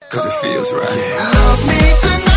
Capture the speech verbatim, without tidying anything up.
cause it feels right. Yeah. Love me tonight.